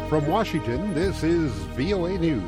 From Washington, this is VOA News.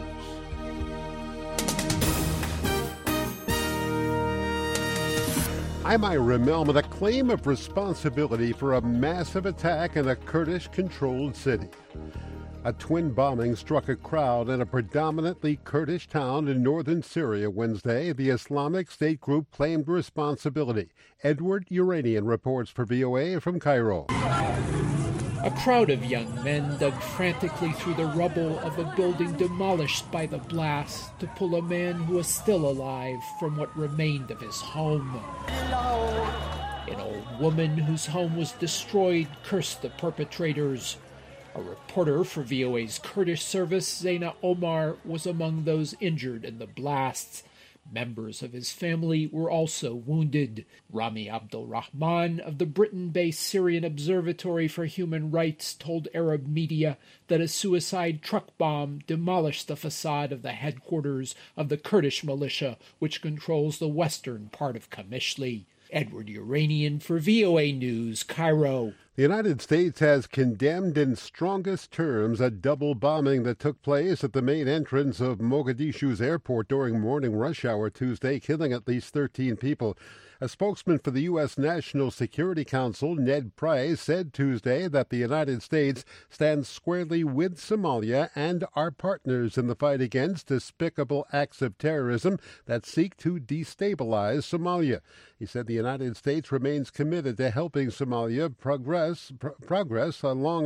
I'm Ira Melman. A claim of responsibility for a massive attack in a Kurdish-controlled city. A twin bombing struck a crowd in a predominantly Kurdish town in northern Syria Wednesday. The Islamic State group claimed responsibility. Edward Uranian reports for VOA from Cairo. A crowd of young men dug frantically through the rubble of a building demolished by the blast to pull a man who was still alive from what remained of his home. An old woman whose home was destroyed cursed the perpetrators. A reporter for VOA's Kurdish service, Zaina Omar, was among those injured in the blasts. Members of his family were also wounded. Rami Abdulrahman of the Britain-based Syrian Observatory for Human Rights told Arab media that a suicide truck bomb demolished the facade of the headquarters of the Kurdish militia, which controls the western part of Qamishli. Edward Uranian for VOA News, Cairo. The United States has condemned in strongest terms a double bombing that took place at the main entrance of Mogadishu's airport during morning rush hour Tuesday, killing at least 13 people. A spokesman for the U.S. National Security Council, Ned Price, said Tuesday that the United States stands squarely with Somalia and our partners in the fight against despicable acts of terrorism that seek to destabilize Somalia. He said the United States remains committed to helping Somalia progress along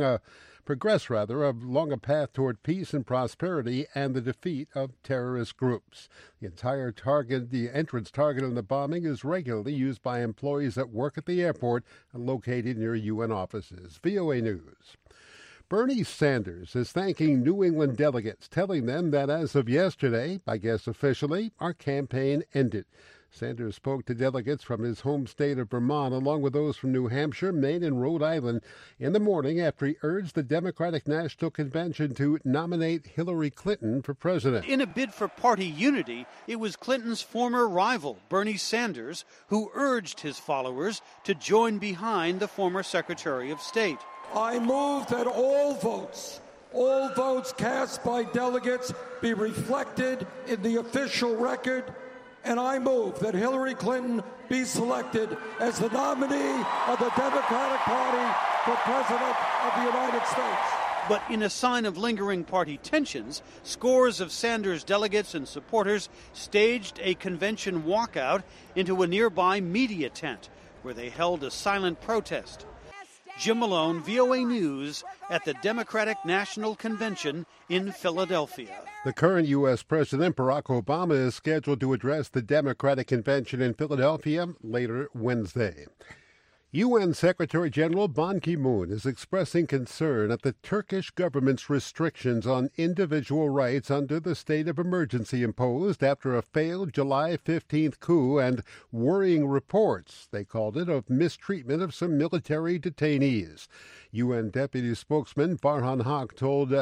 a path toward peace and prosperity and the defeat of terrorist groups. The entrance target in the bombing is regularly used by employees that work at the airport located near UN offices. VOA News. Bernie Sanders is thanking New England delegates, telling them that as of yesterday, I guess officially, our campaign ended. Sanders spoke to delegates from his home state of Vermont, along with those from New Hampshire, Maine, and Rhode Island, in the morning after he urged the Democratic National Convention to nominate Hillary Clinton for president. In a bid for party unity, it was Clinton's former rival, Bernie Sanders, who urged his followers to join behind the former Secretary of State. I move that all votes cast by delegates be reflected in the official record. And I move that Hillary Clinton be selected as the nominee of the Democratic Party for President of the United States. But in a sign of lingering party tensions, scores of Sanders delegates and supporters staged a convention walkout into a nearby media tent where they held a silent protest. Jim Malone, VOA News, at the Democratic National Convention in Philadelphia. The current U.S. President, Barack Obama, is scheduled to address the Democratic Convention in Philadelphia later Wednesday. UN Secretary General Ban Ki-moon is expressing concern at the Turkish government's restrictions on individual rights under the state of emergency imposed after a failed July 15th coup and worrying reports, they called it, of mistreatment of some military detainees. UN Deputy Spokesman Farhan Haq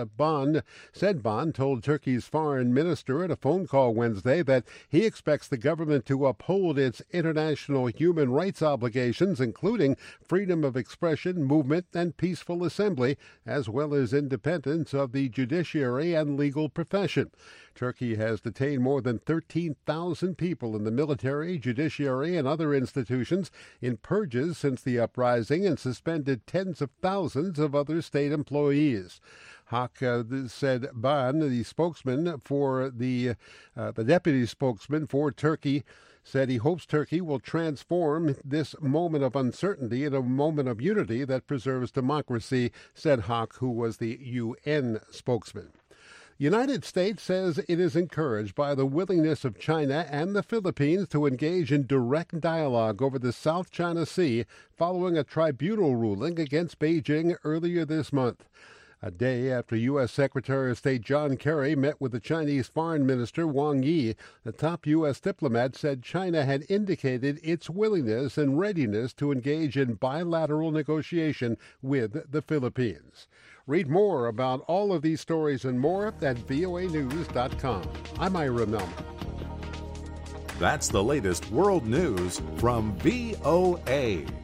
told Turkey's foreign minister at a phone call Wednesday that he expects the government to uphold its international human rights obligations, including freedom of expression, movement, and peaceful assembly, as well as independence of the judiciary and legal profession. Turkey has detained more than 13,000 people in the military, judiciary, and other institutions in purges since the uprising and suspended tens of thousands of other state employees. Haq said Ban, the spokesman for the deputy spokesman for Turkey, said he hopes Turkey will transform this moment of uncertainty into a moment of unity that preserves democracy, said Haq, who was the UN spokesman. The United States says it is encouraged by the willingness of China and the Philippines to engage in direct dialogue over the South China Sea following a tribunal ruling against Beijing earlier this month. A day after U.S. Secretary of State John Kerry met with the Chinese Foreign Minister Wang Yi, the top U.S. diplomat said China had indicated its willingness and readiness to engage in bilateral negotiation with the Philippines. Read more about all of these stories and more at voanews.com. I'm Ira Melman. That's the latest world news from VOA.